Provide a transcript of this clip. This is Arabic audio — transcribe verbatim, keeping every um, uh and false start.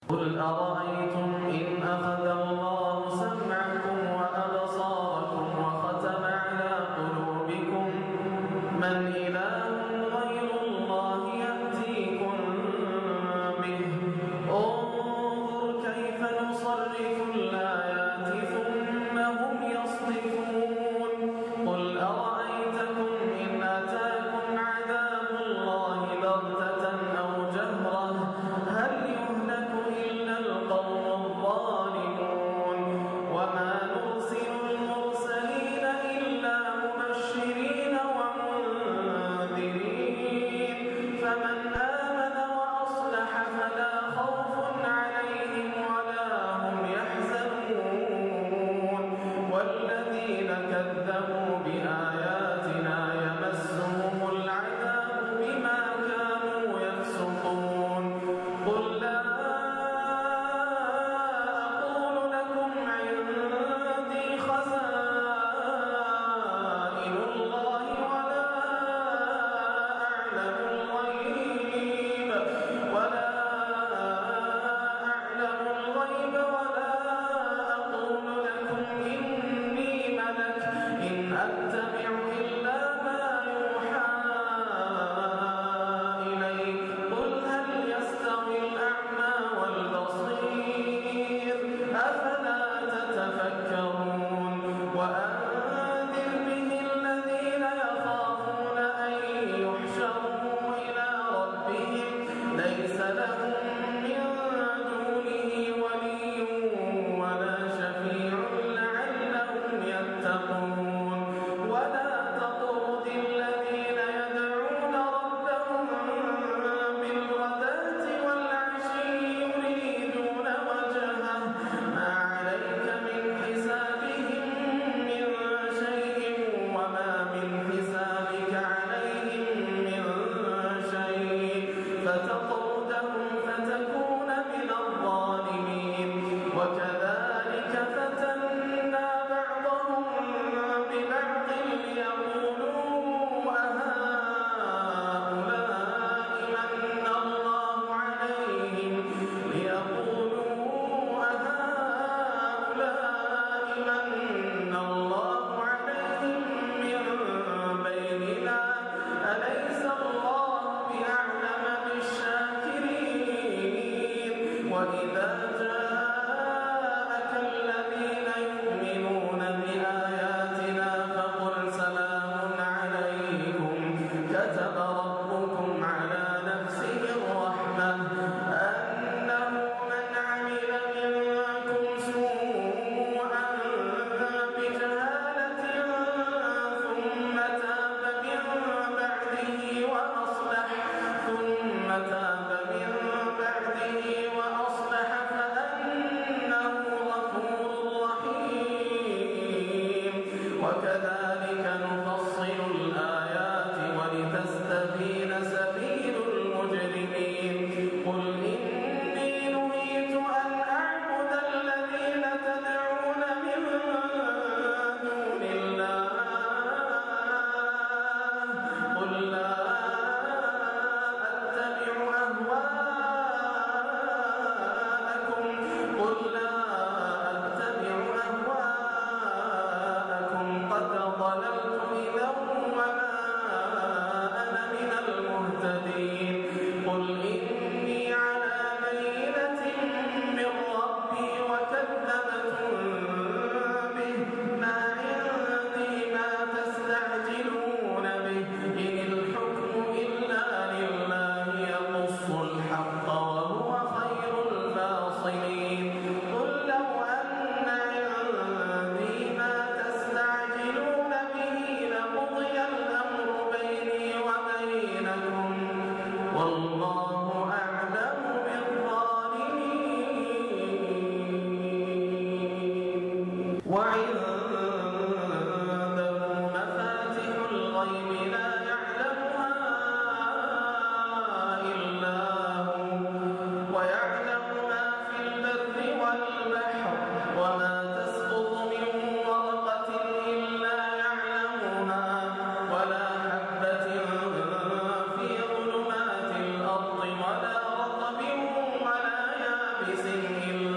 قل أرأيتم إن أخذ الله سمعكم وأبصاركم وختم على قلوبكم من إله غير الله يأتيكم به انظر كيف نصرف الآيات ثم هم يصدفون قل أرأيتكم إن أتاكم عذاب الله بغتة أو جهرة هل يهلك إلا القوم الظالمون وما نرسل المرسلين إلا مبشرين ومنذرين فمن آمن وأصلح فلا خوف عليهم ولا هم يحزنون والذين كذبوا بآياتنا يمسهم العذاب بما كانوا يفسقون قل لا أقول لكم عندي خزائن الله ولا أعلم الغيب ولا أعلم الغيب ولا أقول لكم إني ملك إن أتبع إلا ما يوحى إلي قل هل يستوي الأعمى والبصير أفلا تتفكرون وأنذر به الذين يخافون أن يحشروا إلى ربهم ليس لهم من دونه ولي ولا شفيع لعلهم يتقون ولا تطرد الذين يدعون ربهم بالغداة والعشي يريدون وجهه ما عليك من حسابهم من شيء وما من حسابك عليهم من شيء فتطردهم فتكون من الظالمين وكذلك فتنا بعضهم ببعض ليقولوا أهؤلاء من الله عليهم ليقولوا أهؤلاء من الله عليهم من بيننا أليس الله بأعلم بالشاكرين وإذا جاءك الذين يؤمنون بآياتنا فقل سلام عليكم كتب ربكم على نفسه الرحمة أنه من عمل منكم سوءا بجهالة ثم تاب من بعده وأصلح ثم تاب من بعده وأصلح حديث إلا